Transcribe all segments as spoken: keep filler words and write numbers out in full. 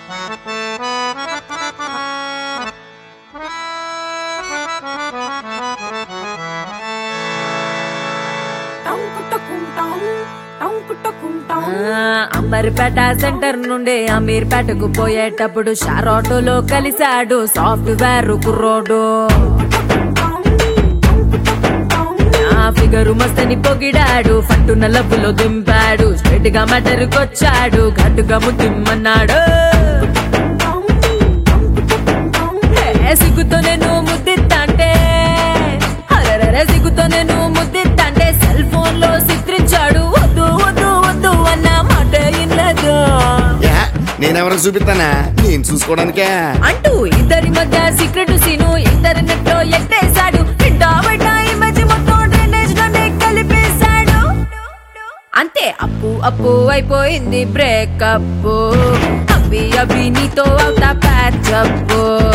Amberpet centre నుండి అమీర్పేటకు పోయేటప్పుడు షార్ ఆటోలో కలిశాడు సాఫ్ట్వేర్ కుర్రోడు. ఆ ఫిగరు మస్తని పొగిడాడు, ఫట్టున లబ్బులో దింపాడు, స్ట్రెయిట్ గా మటరుకొచ్చాడు, ఘట్టుగా ముద్దిమ్మన్నాడు. సిగ్గుతో నేను ముద్దిత్తంటే అరే సిగ్గుతో నేను ముద్దిత్తంటే సెల్ ఫోన్ లో చిత్రించాడు. వద్దు వద్దు వద్దు అన్న మాట ఇన్నదు. నేనెవరికి చూపిస్తానా, నేను చూసుకోవడానికే అంటూ ఇద్దరి మధ్య సీక్రెట్ సీను ఇంటర్నెట్ లో ఎట్టేశాడు. ఇంటా బయట ఇమేజ్ మొత్తం డ్రైనేజ్ లోనే కలిపేశాడు. అంతే అప్పు అప్పు అయిపోయింది బ్రేకప్. అవి అవి నీతో అవుతా ప్యాచప్.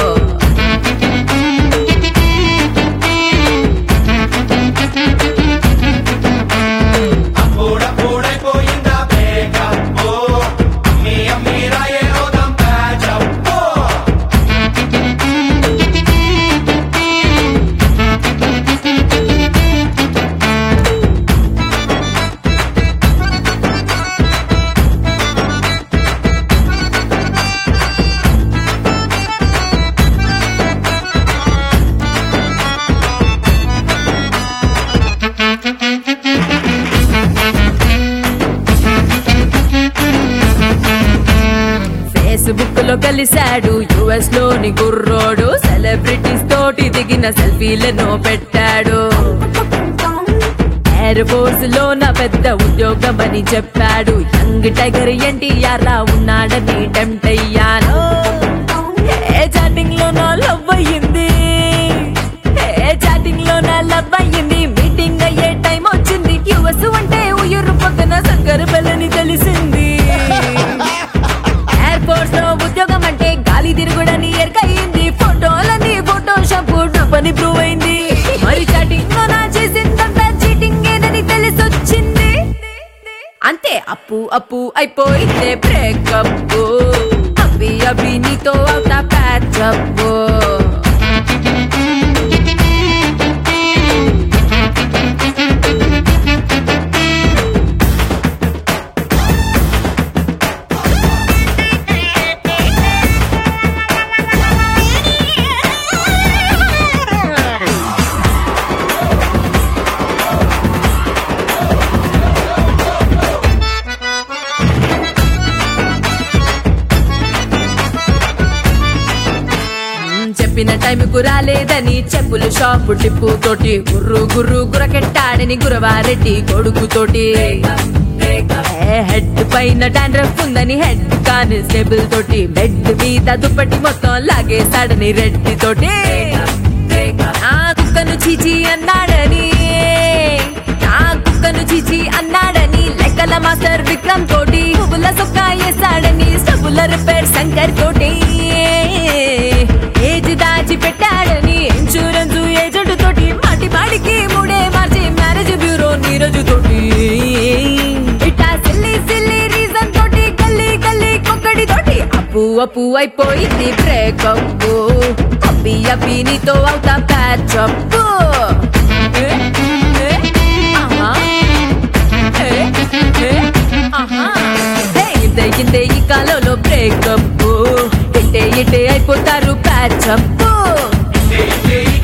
ఫేస్బుక్ లో కలిశాడు యుఎస్ లోని కుర్రోడు. సెలబ్రిటీస్ తోటి దిగిన సెల్ఫీలను పెట్టాడు. ఎయిర్ ఫోర్స్ లో నా పెద్ద ఉద్యోగం అని చెప్పాడు. యంగ్ టైగర్ ఎన్టీఆర్ లా ఉన్నాడని టెంప్ట్ అయ్యాను. చాటింగ్ లో నా లవ్ అయ్యింది, చాటింగ్ లో నా లవ్ అయ్యింది. మీటింగ్ అయ్యే టైం వచ్చింది. యుఎస్ అంటే ఉయ్యూరు పక్కన సంకర బెల్లని తెలిసింది. ఎయిర్ ఫోర్స్ లో ఉద్యోగం అంటే గాలి తిరుగుడని ఎరకయింది. ఫోటోలని ఫోటోషాప్ పని ప్రూవ్ అయింది. మరి చాటింగ్ లో నా చేసిందంతా చీటింగ్ ఏనని తెలిసొచ్చింది. అంతే అప్పు అప్పు అయిపోయిందే బ్రేకప్. అవి అవి నీతో అవుతా ప్యాచప్. చెప్పిన టైంకు రాలేదని చెప్పులు షాపు టిప్పు తోటి గుర్రు గుర్రు గురకెట్టాడని గురవారెడ్డి కొడుకుతోటి. హెడ్ పైన డాండ్రఫ్ ఉందని హెడ్ కానిస్టేబుల్ తోటి బెడ్ మీద దుప్పటి మొత్తం లాగేశాడని రెడ్డి తోటి. నా కుక్కను చీచి అన్నాడని నా కుక్కను చీచి అన్నాడని లెక్కల మాస్టర్ విక్రమ్ తోటి పువ్వుల సొక్కా వేసాడని స్టబుల రిపేర్ శంకర్ తోటి. ఏజ్ దాచి పెట్టాడని ఇన్సూరెన్స్ ఏజెంట్ తోటి మాటి మాడికి మూడే మార్చి మ్యారేజ్ బ్యూరో నీరజు తోటి. ఇట్టా సిల్లి సిల్లి రీజన్ తోటి గల్లీ గల్లీ కొక్కడి తోటి అప్పు అప్పు అయిపోయింది బ్రేకప్. అబ్బి అబ్బి నీతో అవుతా ప్యాచప్. ఇంతే ఇంతే ఈ కాలంలో బ్రేకప్. ఇట్టే ఇట్టే అయిపోతారు ప్యాచప్.